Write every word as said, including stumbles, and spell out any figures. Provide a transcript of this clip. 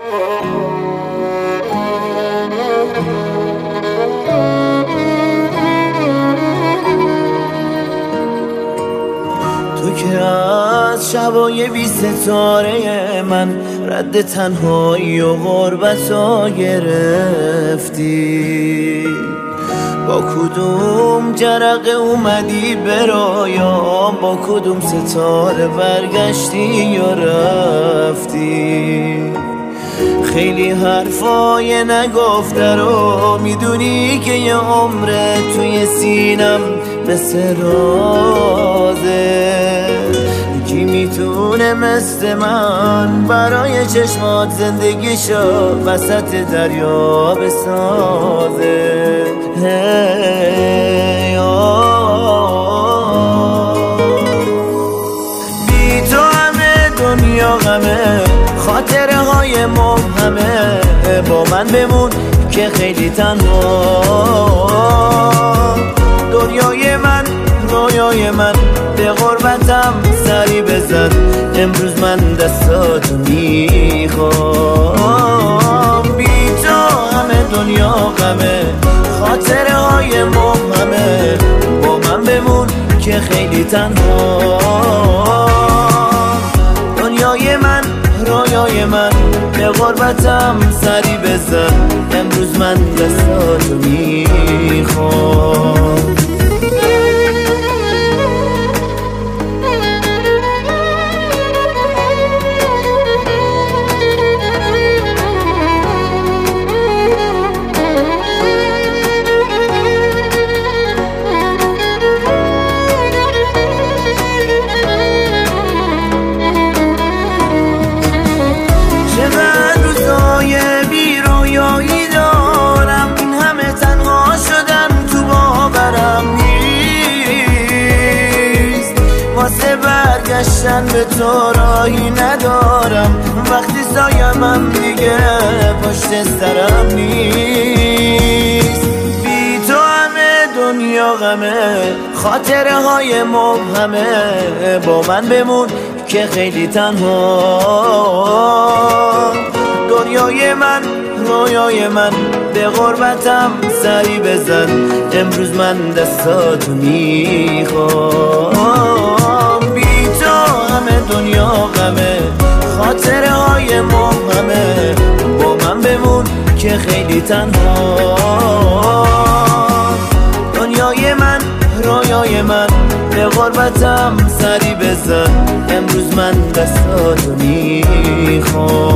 تو که از شبای بی ستاره من رد تنهایی و غربتو گرفتی، با کدوم جرقه اومدی برایم، با کدوم ستاره برگشتی و رفتی. خیلی حرفای نگفته رو میدونی که یه عمره توی سینم مثل رازه. کی میتونه مثل من برای چشمات زندگیشو وسط دریا بسازه؟ هی بی تو همه دنیا غمه، خاطره های مبهمه، با من بمون که خیلی تنها. دنیای من، رویای من، به غربتم سری بزن، امروز من دستاتو میخوام. بی تو همه دنیا غمه، خاطره های مبهمه، با من بمون که خیلی تنها. دنیای من، رویای من، به غربتم سری بزن، امروز من دستاتو میخوام. واسه برگشتن به تو راهی ندارم، وقتی سایمم دیگه پشت سرم نیست. بی تو همه دنیا غمه، خاطره های مبهمه، با من بمون که خیلی تنها. دنیای من، رویای من، به غربتم سری بزن، امروز من دستاتو میخوام. بی تو همه دنیا غمه، خاطره های مبهمه، با من بمون که خیلی تنها. دنیای من، رویای من، به غربتم سری بزن، امروز من دستاتو میخوام.